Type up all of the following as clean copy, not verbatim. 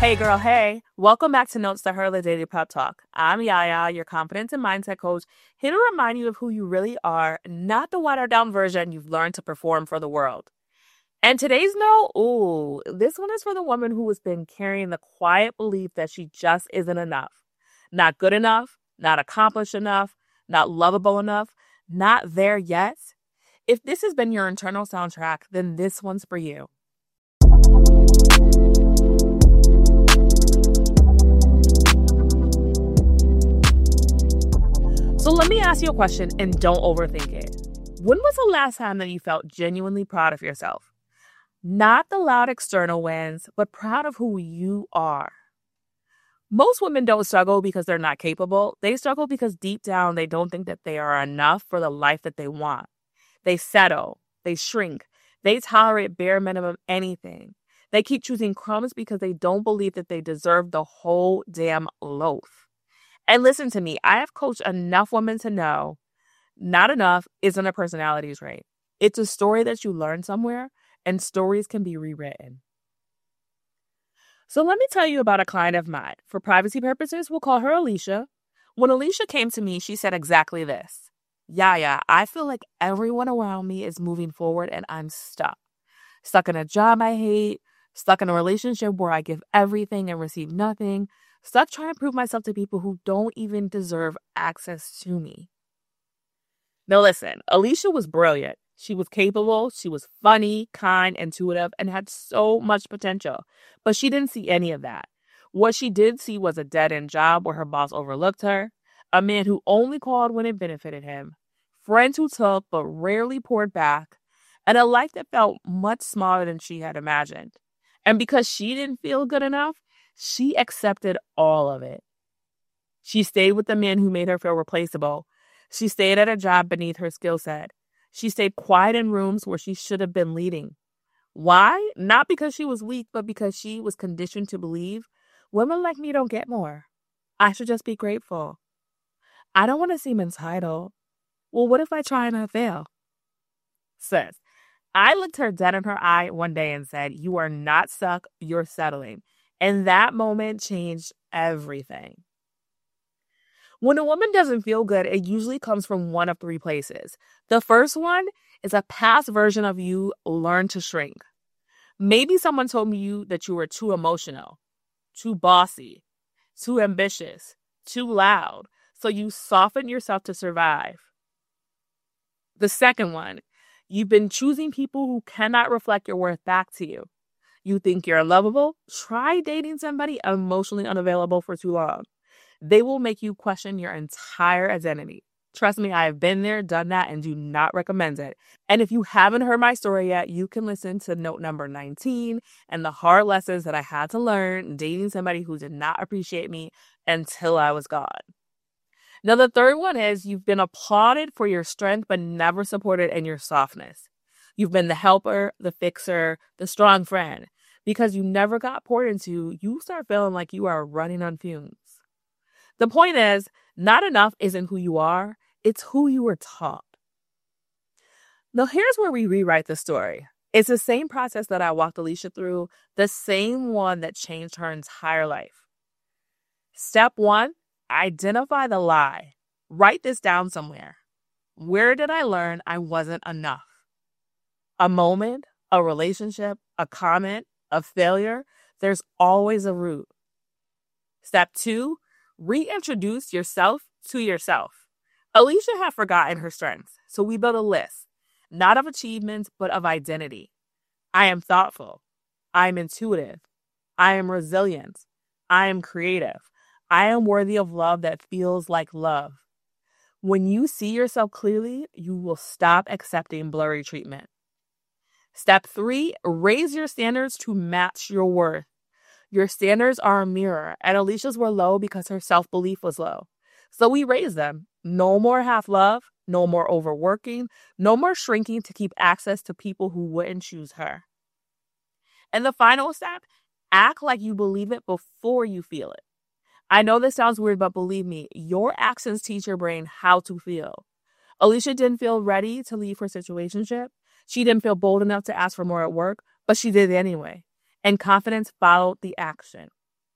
Hey girl, hey. Welcome back to Notes to Her, the Daily Pep Talk. I'm Yaya, your confidence and mindset coach, here to remind you of who you really are, not the watered down version you've learned to perform for the world. And today's note, this one is for the woman who has been carrying the quiet belief that she just isn't enough. Not good enough, not accomplished enough, not lovable enough, not there yet. If this has been your internal soundtrack, then this one's for you. So let me ask you a question and don't overthink it. When was the last time that you felt genuinely proud of yourself? Not the loud external wins, but proud of who you are. Most women don't struggle because they're not capable. They struggle because deep down they don't think that they are enough for the life that they want. They settle, they shrink, they tolerate bare minimum anything. They keep choosing crumbs because they don't believe that they deserve the whole damn loaf. And listen to me, I have coached enough women to know not enough isn't a personality trait. It's a story that you learn somewhere, and stories can be rewritten. So let me tell you about a client of mine. For privacy purposes, we'll call her Alicia. When Alicia came to me, she said exactly this. Yaya, I feel like everyone around me is moving forward and I'm stuck. Stuck in a job I hate, stuck in a relationship where I give everything and receive nothing, stuck trying to prove myself to people who don't even deserve access to me. Now listen, Alicia was brilliant. She was capable, she was funny, kind, intuitive, and had so much potential. But she didn't see any of that. What she did see was a dead-end job where her boss overlooked her, a man who only called when it benefited him, friends who took but rarely poured back, and a life that felt much smaller than she had imagined. And because she didn't feel good enough, she accepted all of it. She stayed with the man who made her feel replaceable. She stayed at a job beneath her skill set. She stayed quiet in rooms where she should have been leading. Why? Not because she was weak, but because she was conditioned to believe women like me don't get more. I should just be grateful. I don't want to seem entitled. Well, what if I try and I fail? Sis, I looked her dead in her eye one day and said, you are not stuck, you're settling. And that moment changed everything. When a woman doesn't feel good, it usually comes from one of three places. The first one is a past version of you learned to shrink. Maybe someone told you that you were too emotional, too bossy, too ambitious, too loud, so you softened yourself to survive. The second one, you've been choosing people who cannot reflect your worth back to you. You think you're unlovable? Try dating somebody emotionally unavailable for too long. They will make you question your entire identity. Trust me, I have been there, done that, and do not recommend it. And if you haven't heard my story yet, you can listen to note number 19 and the hard lessons that I had to learn dating somebody who did not appreciate me until I was gone. Now, the third one is you've been applauded for your strength, but never supported in your softness. You've been the helper, the fixer, the strong friend. Because you never got poured into, you start feeling like you are running on fumes. The point is, not enough isn't who you are, it's who you were taught. Now, here's where we rewrite the story. It's the same process that I walked Alicia through, the same one that changed her entire life. Step 1, identify the lie. Write this down somewhere. Where did I learn I wasn't enough? A moment, a relationship, a comment, a failure, there's always a root. Step 2, reintroduce yourself to yourself. Alicia had forgotten her strengths, so we built a list, not of achievements, but of identity. I am thoughtful. I am intuitive. I am resilient. I am creative. I am worthy of love that feels like love. When you see yourself clearly, you will stop accepting blurry treatment. Step 3, raise your standards to match your worth. Your standards are a mirror, and Alicia's were low because her self-belief was low. So we raised them. No more half-love, no more overworking, no more shrinking to keep access to people who wouldn't choose her. And the final step, act like you believe it before you feel it. I know this sounds weird, but believe me, your actions teach your brain how to feel. Alicia didn't feel ready to leave her situationship. She didn't feel bold enough to ask for more at work, but she did anyway. And confidence followed the action.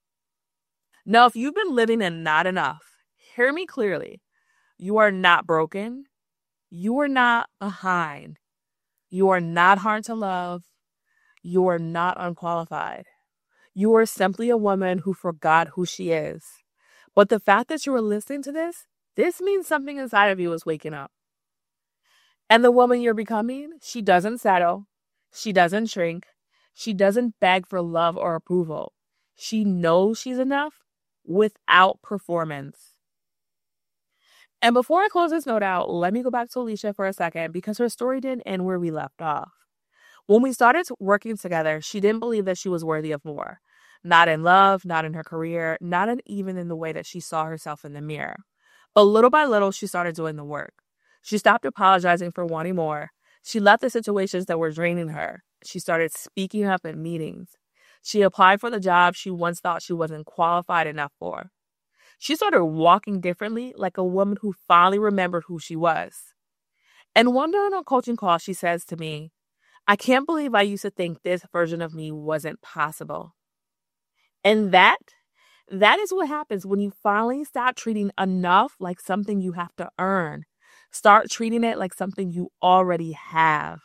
Now, if you've been living in not enough, hear me clearly. You are not broken. You are not behind. You are not hard to love. You are not unqualified. You are simply a woman who forgot who she is. But the fact that you are listening to this means something inside of you is waking up. And the woman you're becoming, she doesn't settle. She doesn't shrink. She doesn't beg for love or approval. She knows she's enough without performance. And before I close this note out, let me go back to Alicia for a second because her story didn't end where we left off. When we started working together, she didn't believe that she was worthy of more. Not in love, not in her career, even in the way that she saw herself in the mirror. But little by little, she started doing the work. She stopped apologizing for wanting more. She left the situations that were draining her. She started speaking up in meetings. She applied for the job she once thought she wasn't qualified enough for. She started walking differently, like a woman who finally remembered who she was. And one day on a coaching call, she says to me, I can't believe I used to think this version of me wasn't possible. And that is what happens when you finally stop treating enough like something you have to earn. Start treating it like something you already have.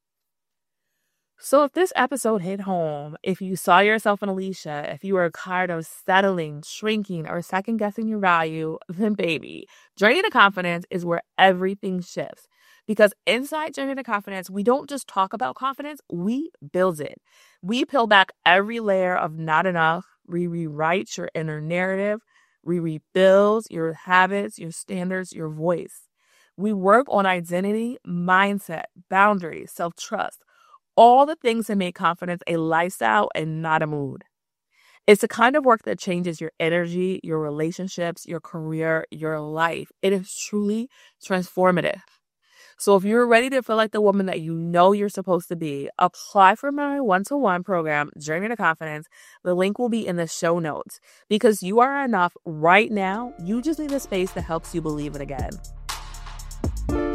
So if this episode hit home, if you saw yourself in Alicia, if you were tired of settling, shrinking, or second-guessing your value, then baby, Journey to Confidence is where everything shifts. Because inside Journey to Confidence, we don't just talk about confidence, we build it. We peel back every layer of not enough. We rewrite your inner narrative. We rebuild your habits, your standards, your voice. We work on identity, mindset, boundaries, self-trust, all the things that make confidence a lifestyle and not a mood. It's the kind of work that changes your energy, your relationships, your career, your life. It is truly transformative. So if you're ready to feel like the woman that you know you're supposed to be, apply for my one-to-one program, Journey to Confidence. The link will be in the show notes. Because you are enough right now. You just need a space that helps you believe it again.